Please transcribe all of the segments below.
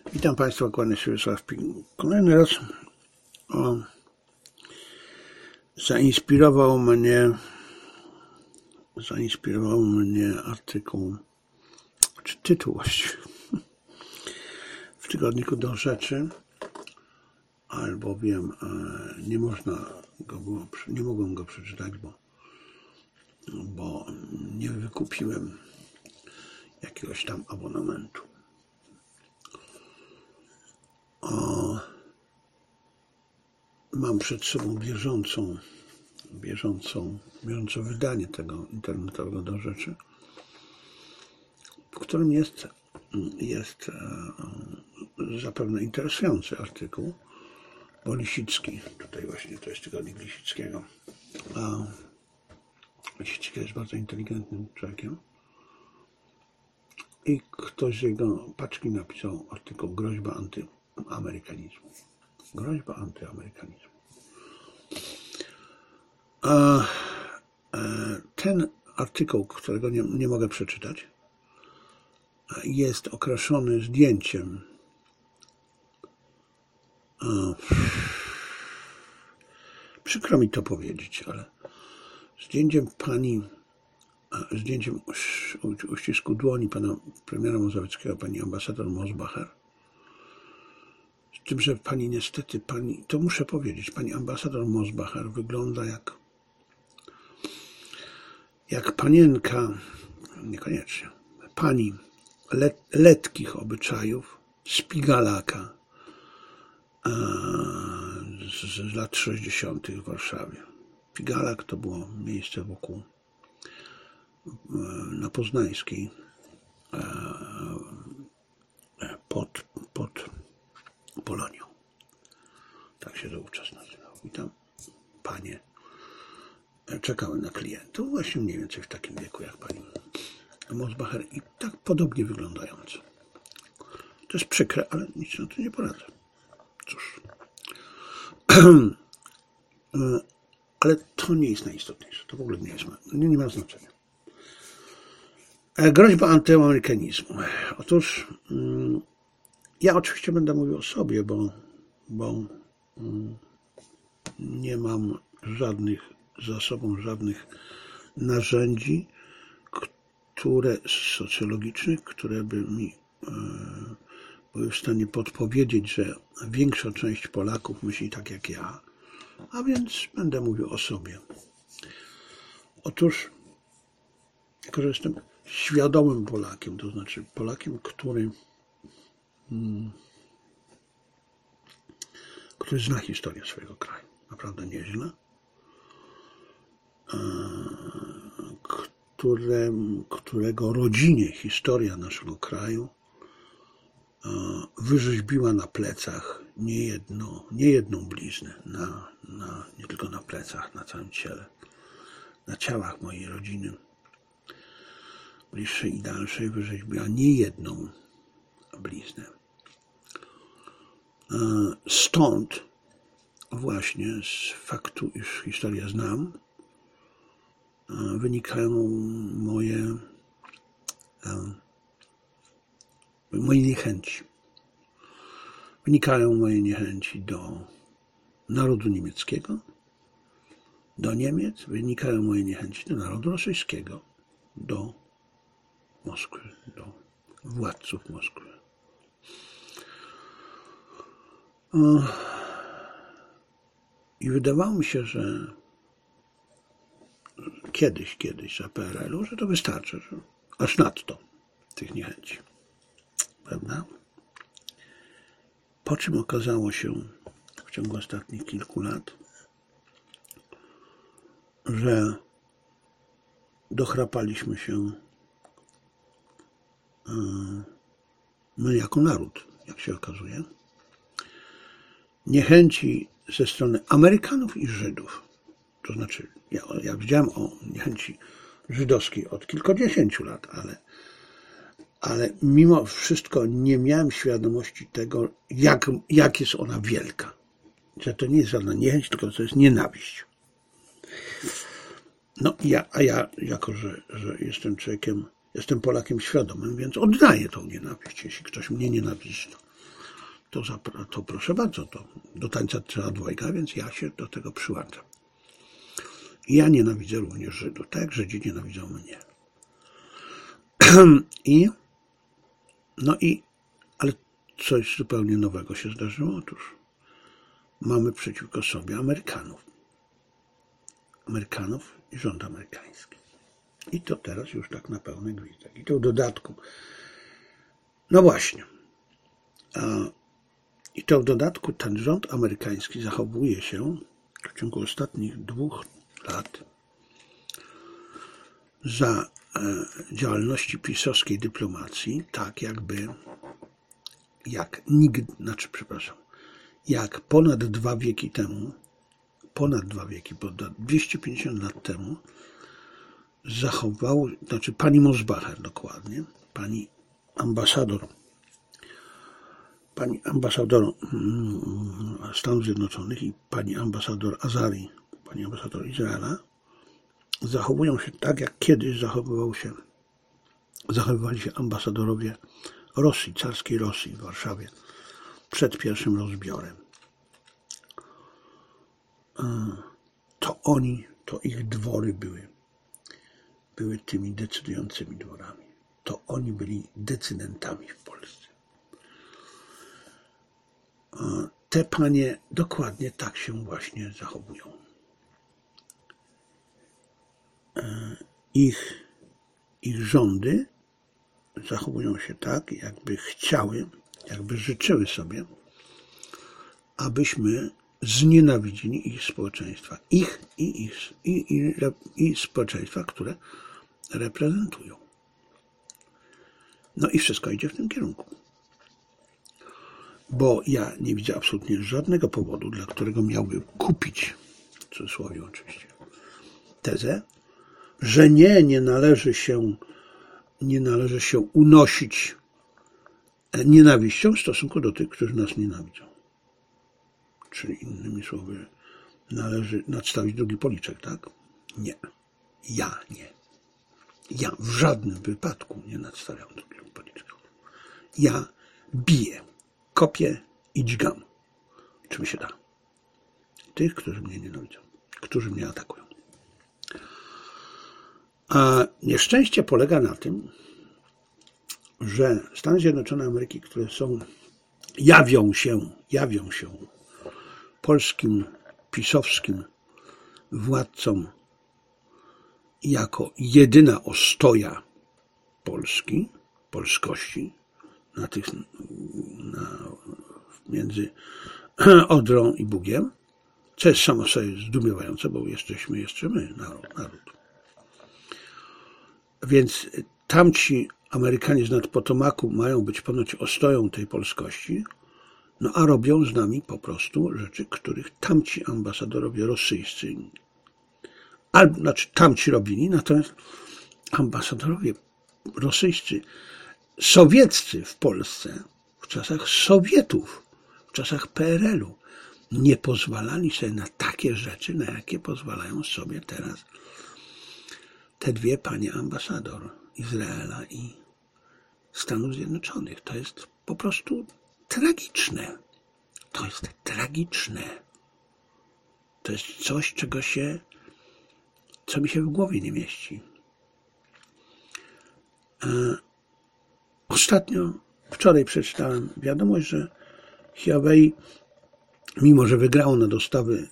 Witam Państwa, kłaniam się Wiesław Pik. Kolejny raz zainspirował mnie artykuł, czy tytuł właściwie, w tygodniku Do Rzeczy, albowiem nie mogłem go przeczytać, bo nie wykupiłem jakiegoś tam abonamentu. Mam przed sobą bieżące wydanie tego internetowego Do Rzeczy, w którym jest zapewne interesujący artykuł, bo Lisicki, tutaj właśnie to jest tygodnik Lisickiego, Lisicki jest bardzo inteligentnym człowiekiem i ktoś z jego paczki napisał artykuł Groźba antyamerykanizmu. Groźba antyamerykanizmu. Ten artykuł, którego nie mogę przeczytać, jest okraszony zdjęciem przykro mi to powiedzieć, ale zdjęciem uścisku dłoni pana premiera Morawieckiego, pani ambasador Mosbacher. Z tym, że to muszę powiedzieć, pani ambasador Mosbacher wygląda jak panienka, niekoniecznie, pani letkich obyczajów, Spigalaka z lat 60. w Warszawie. Spigalak to było miejsce na Poznańskiej, pod Polonią. Tak się to wówczas nazywało. I tam panie czekały na klientów, właśnie mniej więcej w takim wieku jak pani Mosbacher i tak podobnie wyglądające. To jest przykre, ale nic na to nie poradzę. Cóż. Ale to nie jest najistotniejsze. To w ogóle nie ma znaczenia. Groźba antyamerykanizmu. Otóż ja oczywiście będę mówił o sobie, bo nie mam za sobą żadnych narzędzi socjologicznych, które by mi były w stanie podpowiedzieć, że większa część Polaków myśli tak jak ja, a więc będę mówił o sobie. Otóż, jako że jestem świadomym Polakiem, to znaczy Polakiem, który zna historię swojego kraju, naprawdę nieźle, którego rodzinie historia naszego kraju wyrzeźbiła na plecach niejedną bliznę, nie tylko na plecach, na całym ciele, na ciałach mojej rodziny, bliższej i dalszej, wyrzeźbiła niejedną bliznę. Stąd właśnie z faktu, iż historię znam, wynikają moje niechęci. Wynikają moje niechęci do narodu niemieckiego, do Niemiec, wynikają moje niechęci do narodu rosyjskiego, do Moskwy, do władców Moskwy. I wydawało mi się, że kiedyś za PRL-u, że to wystarczy, że aż nadto tych niechęci. Prawda? Po czym okazało się w ciągu ostatnich kilku lat, że dochrapaliśmy się my jako naród, jak się okazuje, niechęci ze strony Amerykanów i Żydów. To znaczy, ja wiedziałem o niechęci żydowskiej od kilkudziesięciu lat, ale mimo wszystko nie miałem świadomości tego, jak jest ona wielka. Że to nie jest żadna niechęć, tylko to jest nienawiść. No ja jako że jestem człowiekiem, jestem Polakiem świadomym, więc oddaję tą nienawiść. Jeśli ktoś mnie nienawidzi, to proszę bardzo, to do tańca trzeba dwojga, więc ja się do tego przyłączam. Ja nienawidzę również Żydów, tak jak Żydzi nienawidzą mnie. Ale coś zupełnie nowego się zdarzyło. Otóż mamy przeciwko sobie Amerykanów i rząd amerykański. I to teraz już tak na pełny gwizdek. I to w dodatku. No właśnie. I to w dodatku ten rząd amerykański zachowuje się w ciągu ostatnich 2 lat za działalności pisowskiej dyplomacji, tak jak ponad 2 wieki temu, bo 250 lat temu zachował, pani Mosbacher dokładnie, pani ambasador Stanów Zjednoczonych i pani ambasador Azari, pani ambasador Izraela, zachowują się tak, jak kiedyś zachowywali się ambasadorowie Rosji, carskiej Rosji w Warszawie przed pierwszym rozbiorem. To ich dwory były tymi decydującymi dworami. To oni byli decydentami w Polsce. Te panie dokładnie tak się właśnie zachowują. Ich rządy zachowują się tak, jakby życzyły sobie, abyśmy znienawidzili ich społeczeństwa. I społeczeństwa, które reprezentują. No i wszystko idzie w tym kierunku. Bo ja nie widzę absolutnie żadnego powodu, dla którego miałby kupić, w cudzysłowie oczywiście, tezę, że nie należy się unosić nienawiścią w stosunku do tych, którzy nas nienawidzą. Czyli innymi słowy, należy nadstawić drugi policzek, tak? Nie. Ja nie. Ja w żadnym wypadku nie nadstawiam drugiego policzka. Ja biję, kopię i dźgam, czym się da. Tych, którzy mnie nienawidzą, którzy mnie atakują. A nieszczęście polega na tym, że Stany Zjednoczone Ameryki, które jawią się polskim, pisowskim władcom jako jedyna ostoja polskości między Odrą i Bugiem, co jest samo sobie zdumiewające, bo jesteśmy jeszcze my, naród. Więc tamci Amerykanie z nad Potomaku mają być ponoć ostoją tej polskości, no a robią z nami po rzeczy, których tamci ambasadorowie rosyjscy, tamci robili, natomiast ambasadorowie rosyjscy, sowieccy w Polsce, w czasach Sowietów, w czasach PRL-u, nie pozwalali sobie na takie rzeczy, na jakie pozwalają sobie teraz te 2 panie ambasador Izraela i Stanów Zjednoczonych. To jest po prostu tragiczne. To jest tragiczne. To jest coś, co mi się w głowie nie mieści. Wczoraj przeczytałem wiadomość, że Huawei, mimo że wygrało na dostawy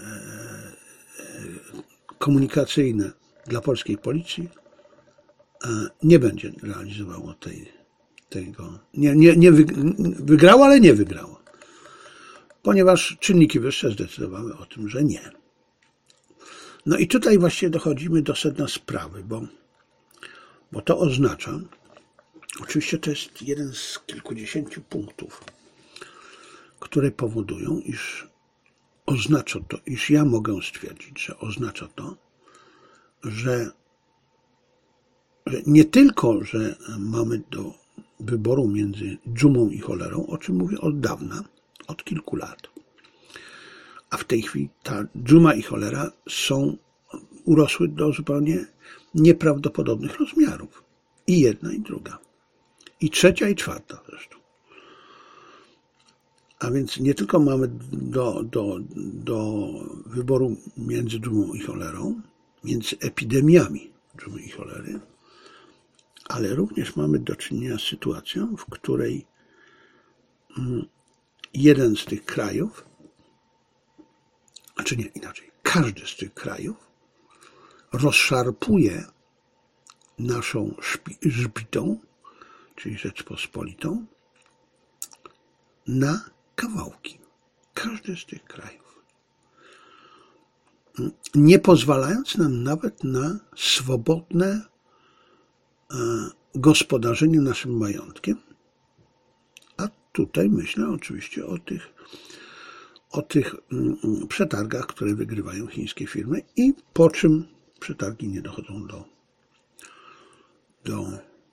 komunikacyjne dla polskiej policji, nie będzie realizowało tego. Wygrało, ale nie wygrało. Ponieważ czynniki wyższe zdecydowały o tym, że nie. No i tutaj właściwie dochodzimy do sedna sprawy, bo to oznacza, oczywiście to jest jeden z kilkudziesięciu punktów, które powodują, iż ja mogę stwierdzić, że oznacza to, że nie tylko, że mamy do wyboru między dżumą i cholerą, o czym mówię od dawna, od kilku lat. A w tej chwili ta dżuma i cholera urosły do zupełnie nieprawdopodobnych rozmiarów. I jedna, i druga. I trzecia, i czwarta zresztą. A więc nie tylko mamy do wyboru między dżumą i cholerą, między epidemiami dżumy i cholery, ale również mamy do czynienia z sytuacją, w której jeden z tych krajów, znaczy nie inaczej, każdy z tych krajów rozszarpuje naszą żbitą, czyli Rzeczpospolitą, na kawałki. Każdy z tych krajów. Nie pozwalając nam nawet na swobodne gospodarzenie naszym majątkiem. A tutaj myślę oczywiście o tych przetargach, które wygrywają chińskie firmy i po czym przetargi nie dochodzą do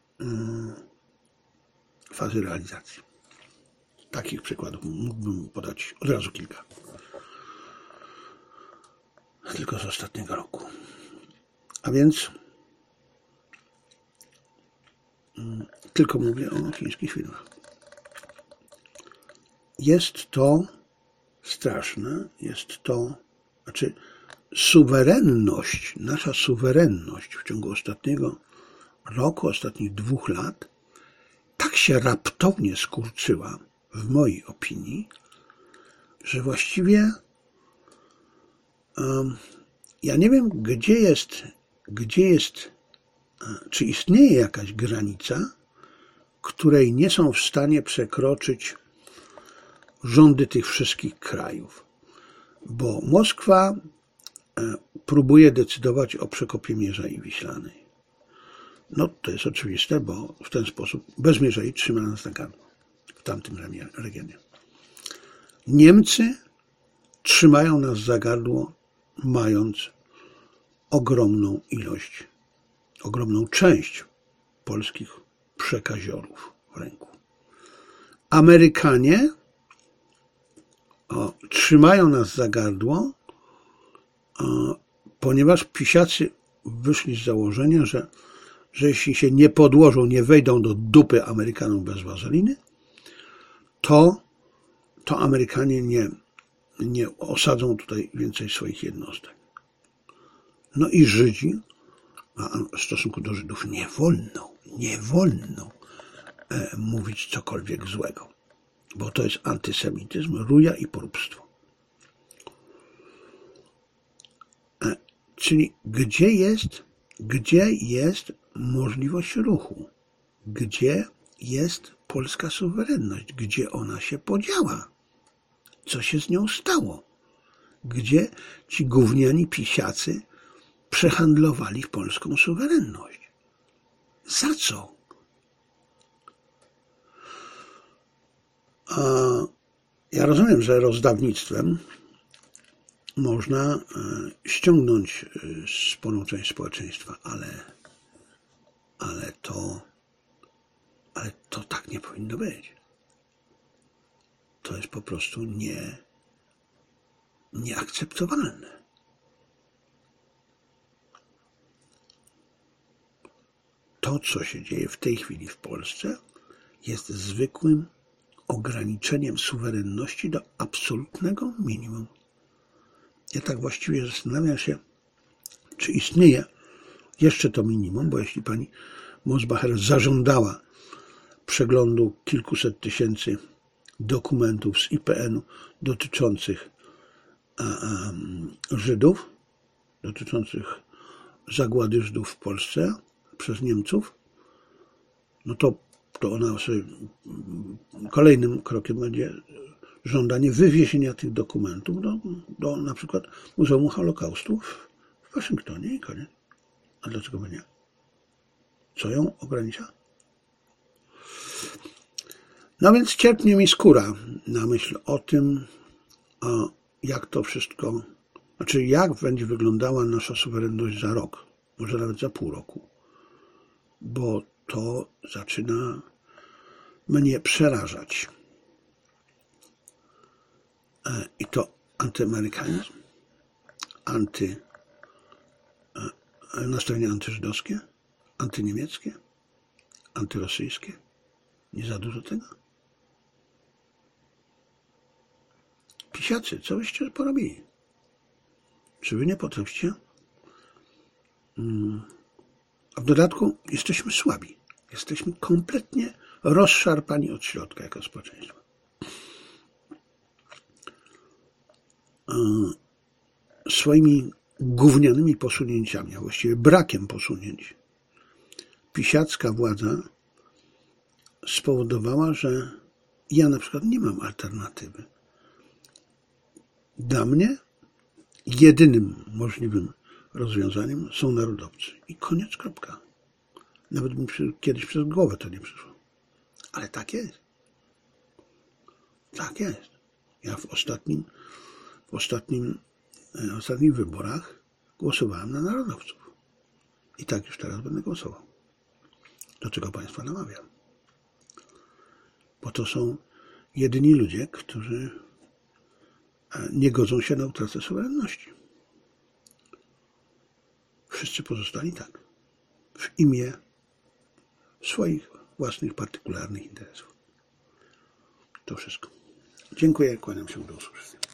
fazy realizacji. Takich przykładów mógłbym podać od razu kilka. Tylko z ostatniego roku. A więc tylko mówię o chińskich firmach. Jest to straszne, jest to, znaczy suwerenność, nasza suwerenność w ciągu ostatniego roku, ostatnich 2 lat tak się raptownie skurczyła, w mojej opinii, że właściwie ja nie wiem, gdzie jest, czy istnieje jakaś granica, której nie są w stanie przekroczyć rządy tych wszystkich krajów. Bo Moskwa próbuje decydować o przekopie Mierzei Wiślanej. No to jest oczywiste, bo w ten sposób bez Mierzei trzyma nas na gardło w tamtym regionie. Niemcy trzymają nas za gardło, mając ogromną ilość, ogromną część polskich przekaziorów w ręku. Amerykanie trzymają nas za gardło, ponieważ pisiacy wyszli z założenia, że jeśli się nie podłożą, nie wejdą do dupy Amerykanom bez wazeliny, to Amerykanie nie osadzą tutaj więcej swoich jednostek. No i Żydzi, a w stosunku do Żydów nie wolno mówić cokolwiek złego, bo to jest antysemityzm, ruja i poróbstwo. Czyli gdzie jest możliwość ruchu? Gdzie jest polska suwerenność? Gdzie ona się podziała? Co się z nią stało? Gdzie ci gówniani pisiacy przehandlowali polską suwerenność? Za co? Ja rozumiem, że rozdawnictwem można ściągnąć sporą część społeczeństwa, ale to tak nie powinno być. To jest po prostu nieakceptowalne. To, co się dzieje w tej chwili w Polsce, jest zwykłym ograniczeniem suwerenności do absolutnego minimum. Ja tak właściwie zastanawiam się, czy istnieje jeszcze to minimum, bo jeśli pani Mosbacher zażądała przeglądu kilkuset tysięcy dokumentów z IPN-u dotyczących Żydów, dotyczących zagłady Żydów w Polsce przez Niemców, no to ona sobie kolejnym krokiem będzie żądanie wywiezienia tych dokumentów do na przykład Muzeum Holokaustu w Waszyngtonie i koniec. A dlaczego by nie? Co ją ogranicza? No więc cierpnie mi skóra na myśl o tym, jak to wszystko, znaczy jak będzie wyglądała nasza suwerenność za rok, może nawet za pół roku, bo to zaczyna mnie przerażać. I to antyamerykanizm, nastawienie antyżydowskie, antyniemieckie, antyrosyjskie. Nie za dużo tego? Pisiacy, co wyście porobili? Czy wy nie potraficie? A w dodatku jesteśmy słabi. Jesteśmy kompletnie rozszarpani od środka jako społeczeństwo. Swoimi gównianymi posunięciami, a właściwie brakiem posunięć, pisiacka władza spowodowała, że ja na przykład nie mam alternatywy. Dla mnie jedynym możliwym rozwiązaniem są narodowcy. I koniec, kropka. Nawet mi kiedyś przez głowę to nie przyszło. Ale tak jest. Tak jest. Ja w ostatnich wyborach głosowałem na narodowców. I tak już teraz będę głosował. Do czego Państwa namawiam? Bo to są jedyni ludzie, którzy nie godzą się na utratę suwerenności. Wszyscy pozostali tak. W imię swoich własnych, partykularnych interesów. To wszystko. Dziękuję, kłaniam się, do usłyszenia.